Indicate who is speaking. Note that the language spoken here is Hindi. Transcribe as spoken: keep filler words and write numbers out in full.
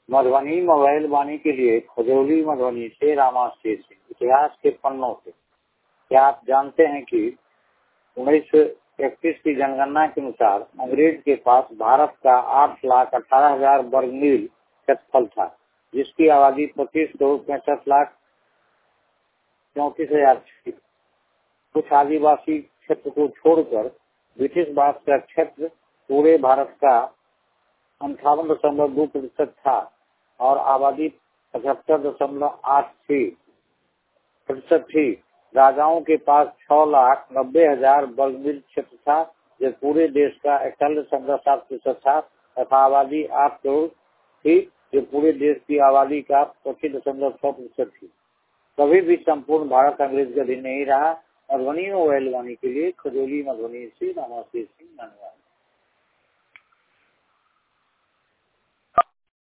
Speaker 1: मधुबनी मोबाइल वाणी के लिए खजौली मधुबनी से रामाश्री सिंह। इतिहास के पन्नों से क्या आप जानते हैं कि उन्नीस सौ इकतीस की जनगणना के अनुसार अंग्रेज के पास भारत का आठ लाख अठारह हजार वर्ग मील क्षेत्रफल था, जिसकी आबादी पच्चीस करोड़ पैंसठ लाख चौंतीस हजार थी। कुछ आदिवासी क्षेत्र को छोड़कर ब्रिटिश भारत का क्षेत्र पूरे भारत का अंठावन दशमलव दो प्रतिशत था और आबादी पचहत्तर दशमलव आठ थी प्रतिशत थी। राजाओं के पास छह लाख नब्बे हजार वर्ग मील क्षेत्र था, जो पूरे देश का इकतालीस दशमलव सात प्रतिशत था, तथा आबादी आठ करोड़ थी, जो पूरे देश की आबादी का पच्चीस दशमलव छह प्रतिशत थी। कभी भी संपूर्ण भारत अंग्रेज का अधीन नहीं रहा। मधुबनी मोबाइल वाणी के लिए खजौली मधुबनी से रामाश्री सिंह। धन्यवाद।